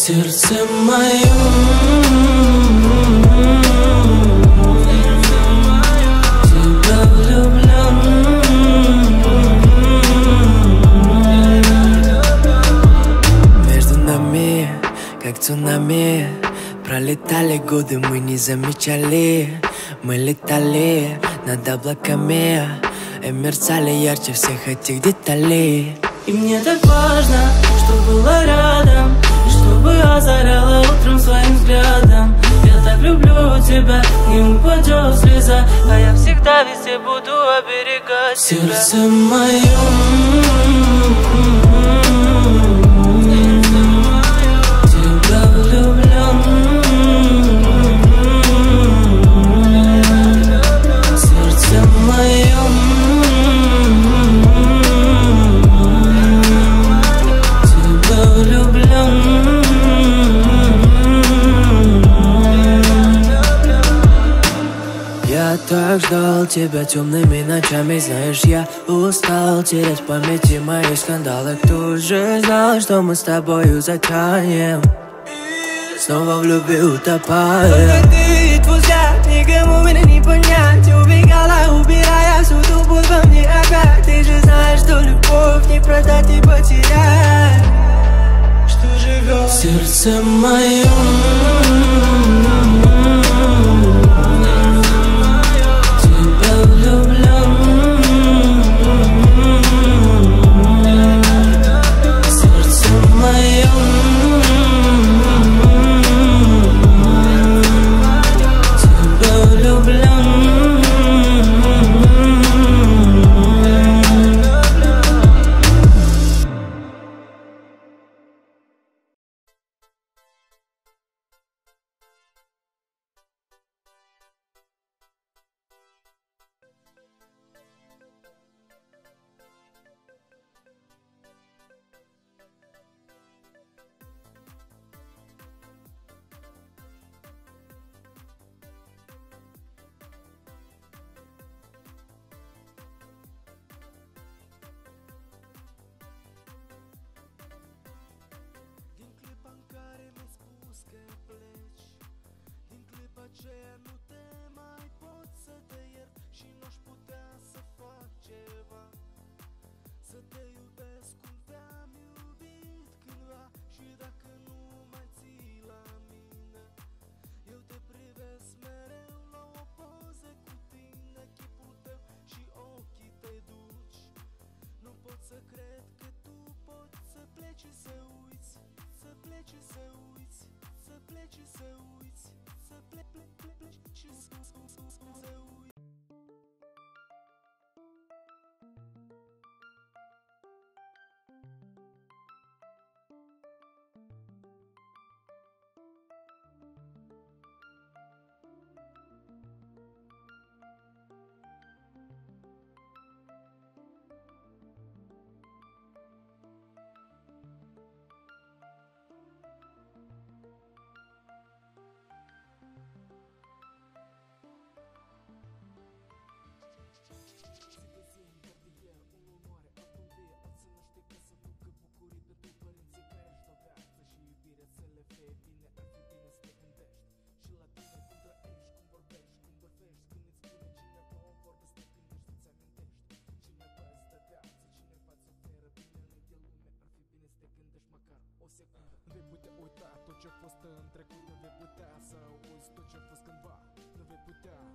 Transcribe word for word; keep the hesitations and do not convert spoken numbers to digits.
сердце моем. Тебя влюблен. Между нами, как цунами, пролетали годы, мы не замечали. Мы летали над облаками и мерцали ярче всех этих деталей. И мне так важно, что было рядом, чтобы озаряла утром своим взглядом. Я так люблю тебя, не упадет слеза, а я всегда везде буду оберегать тебя. Сердце моем. Тебя влюблен. Сердце моем. Тебя влюблен. Я так ждал тебя темными ночами. Знаешь, я устал терять в памяти мои скандалы. Кто же знал, что мы с тобою затянем? Снова в любви утопая. Только ты и твой взгляд, никому меня не понять. Убегала, убирая всю ту боль во мне опять. Ты же знаешь, что любовь не продать и потерять. Что живет в сердце моем. Тебя влюблен. В сердце моем. Тебя влюблен. aceea nu te mai pot să te iert și n-aș putea să fac ceva să te iubesc cum te-am iubit cândva. Și dacă nu mai ții la mine, eu te privesc mereu la o poză cu tine, chipul tău și ochii te duci. Nu pot să cred că tu poți să pleci și să uiți, să pleci și să uiți, să pleci și să uiți, să pleci, pleci, pleci și să uiți. Nu vei putea uita tot ce-a fost în trecut, nu vei putea să uiți tot ce-a fost cândva. Nu vei putea